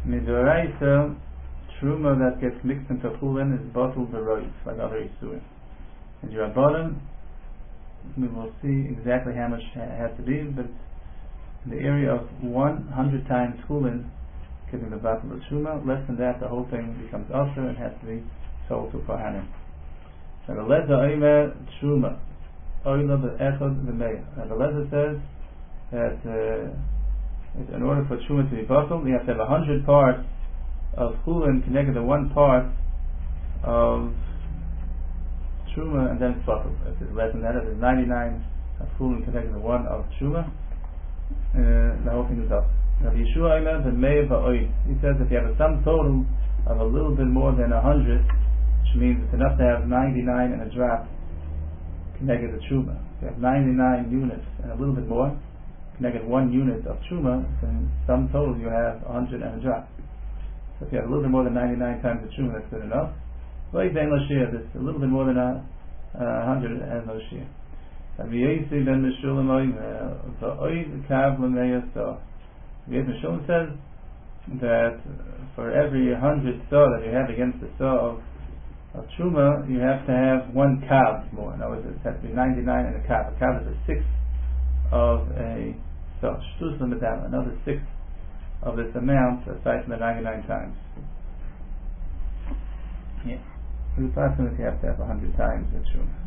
Midoraisa, truma that gets mixed into chulin is bottled berois, like other isurim. And Rabbanan, we will see exactly how much it has to be, but in the area of 100 times chulin, giving the bottle of truma. Less than that, the whole thing becomes usher and has to be sold to kohanim. Now the Leza Omer truma, oila be'echad v'meya. Now the Leza says that in order for truma to be bottled, you have to have 100 parts of chulin connected to one part of truma, and then it's bottled. If it's less than that, if it's 99 of chulin connected to one of truma, the whole thing is up. Rabbi Yeshua Omer b'meya ba'oid. He says if you have a sum total of a little bit more than 100, which means it's enough to have 99 and a drop connected to truma. If you have 99 units and a little bit more connected 1 unit of truma, then sum total you have 100 and a drop. So if you have a little bit more than 99 times the truma, that's good enough. Like then no share, this a little bit more than 100 has no share. Rabbi Yossi ben Meshulam va'oid kav l'meya so. Rabbi Meshulam says that for every 100 saw that you have against the saw of truma, you have to have 1 kav more. In other words, it has to be 99 and a kav. A kav is a sixth of a saw. Shtus l'medam, another sixth of this amount aside from the 99 times. Yeah. We pass them if you have to have 100 times the truma.